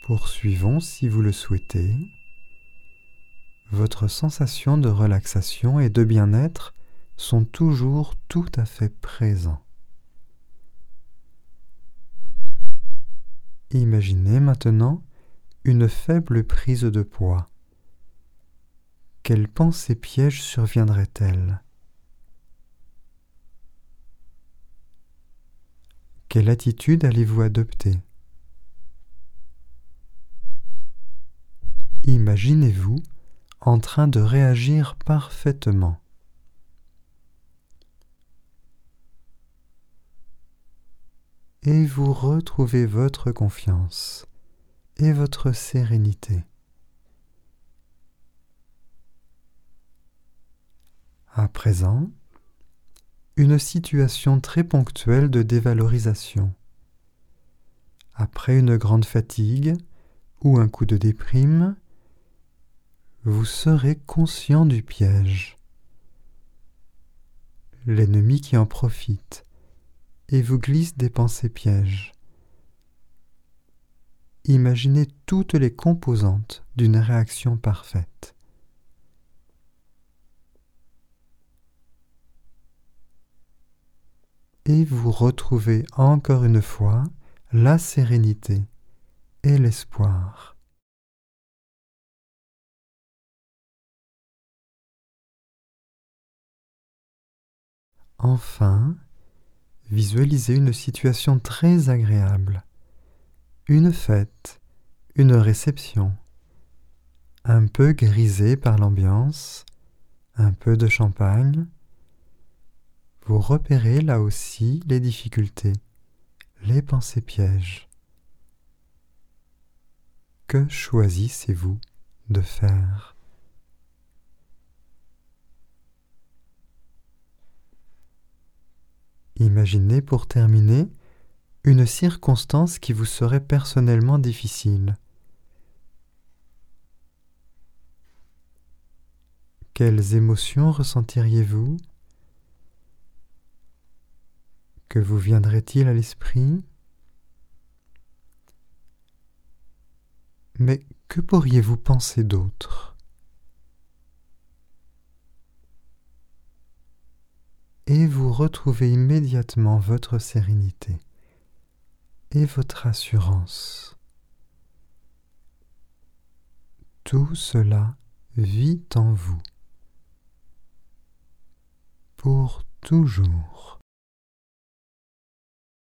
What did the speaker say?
Poursuivons si vous le souhaitez. Votre sensation de relaxation et de bien-être sont toujours tout à fait présents. Imaginez maintenant une faible prise de poids. Quelle pensée piège surviendrait-elle? Quelle attitude allez-vous adopter? Imaginez-vous en train de réagir parfaitement. Et vous retrouvez votre confiance et votre sérénité. À présent, une situation très ponctuelle de dévalorisation. Après une grande fatigue ou un coup de déprime, vous serez conscient du piège. L'ennemi qui en profite et vous glisse des pensées pièges. Imaginez toutes les composantes d'une réaction parfaite. Et vous retrouvez encore une fois la sérénité et l'espoir. Enfin, visualisez une situation très agréable, une fête, une réception, un peu grisée par l'ambiance, un peu de champagne. Vous repérez là aussi les difficultés, les pensées pièges. Que choisissez-vous de faire? Imaginez pour terminer une circonstance qui vous serait personnellement difficile. Quelles émotions ressentiriez-vous? Que vous viendrait-il à l'esprit? Mais que pourriez-vous penser d'autre? Et vous retrouvez immédiatement votre sérénité et votre assurance. Tout cela vit en vous pour toujours.